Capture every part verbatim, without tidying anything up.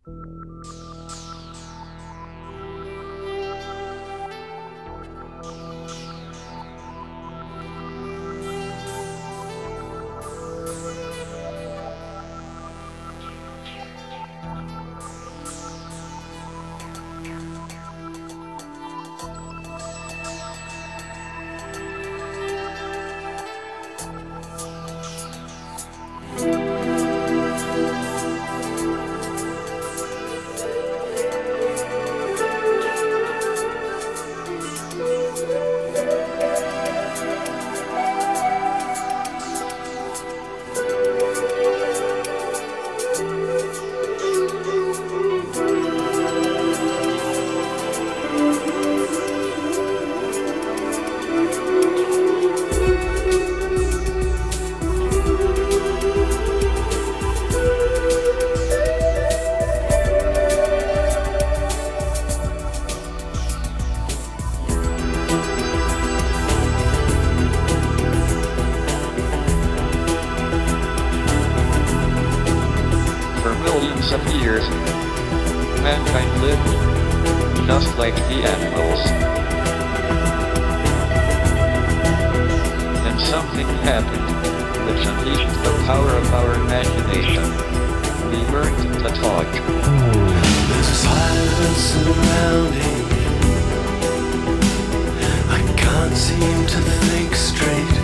Of years, mankind lived just like the animals. And something happened, which unleashed the power of our imagination. We learned to talk. There's a silence surrounding me. I can't seem to think straight.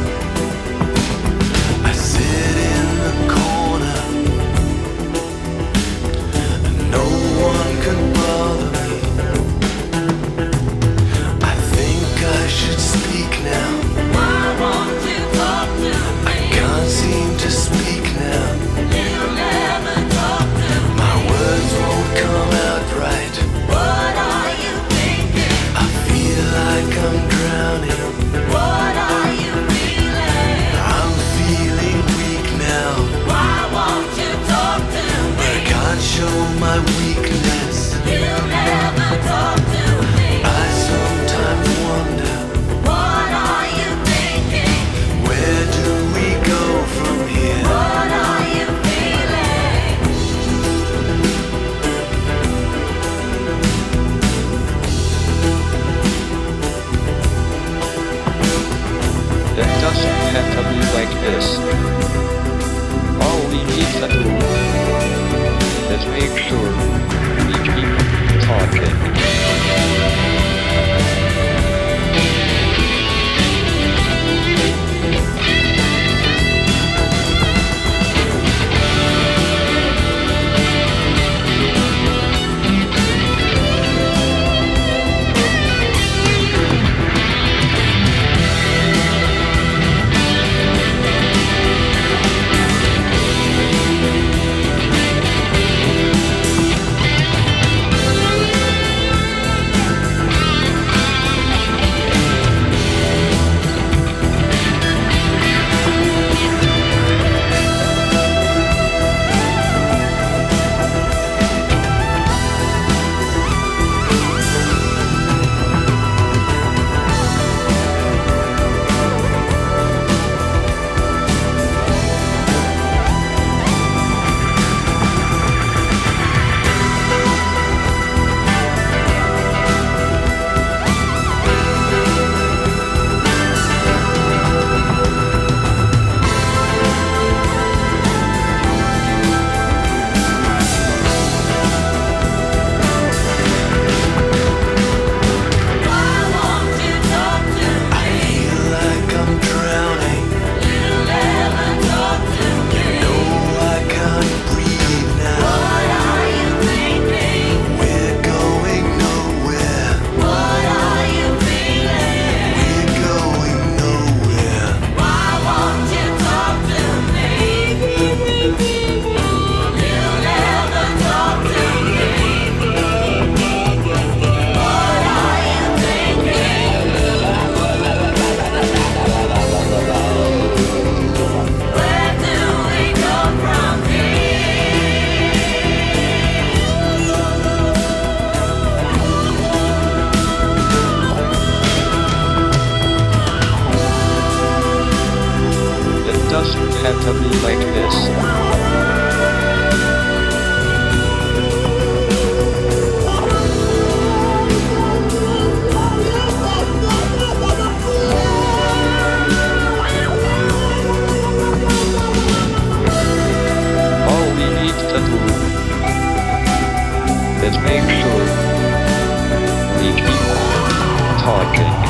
I sit in the corner. No one can bother me. I think I should speak now. Why won't you talk to me? I can't seem to speak now. You'll never talk to me. My words won't come out right. What are you thinking? I feel like I'm drowning. What are you feeling? I'm feeling weak now. Why won't you talk to me? I can't show my weakness. You'll never talk to me. I sometimes wonder, What are you thinking? where do we go from here? What are you feeling? It doesn't have to be like this. All we need to do is make sure we keep talking. Let's make sure we keep talking.